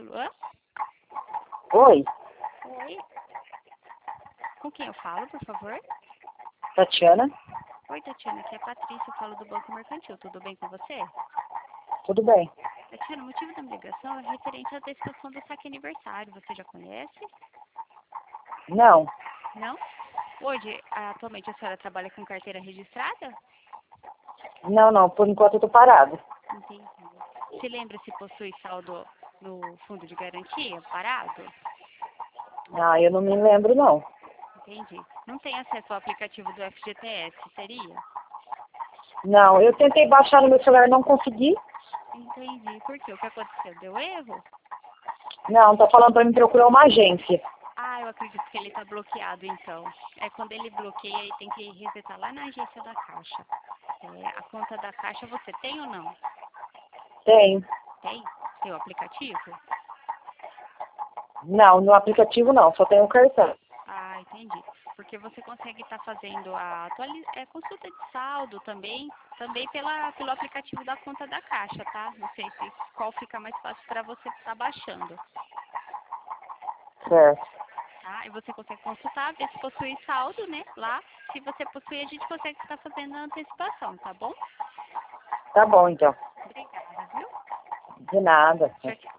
Hã? Oi, Oi? Com quem eu falo, por favor? Tatiana, Oi, Tatiana, aqui é a Patrícia, eu falo do Banco Mercantil. Tudo bem com você? tudo bem? Tatiana, o motivo da minha ligação é referente à antecipação do saque aniversário. Você já conhece? Não, Não? Hoje, atualmente, a senhora trabalha com carteira registrada? não, por enquanto eu tô parado. Entendi. Se lembra se possui saldo no fundo de garantia parado? Ah, eu não me lembro não. Entendi. Não tem acesso ao aplicativo do FGTS, seria? Não, eu tentei baixar no meu celular, não consegui. Entendi. Por quê? O que aconteceu? Deu erro? Não, tá falando pra me procurar uma agência. Ah, eu acredito que ele está bloqueado, então. É quando ele bloqueia, aí tem que resetar lá na agência da Caixa. A conta da Caixa você tem ou não? Tenho. Tem? Tem o aplicativo? Não, no aplicativo não, só tenho o cartão. Ah, entendi. Porque você consegue estar fazendo a consulta de saldo também pelo aplicativo da conta da Caixa, tá? Não sei se qual fica mais fácil para você estar baixando, Certo. tá? E você consegue consultar, ver se possui saldo, né? Lá, se você possui, a gente consegue estar fazendo a antecipação, tá bom? Tá bom então. Obrigada, viu? De nada. Tchau, tchau.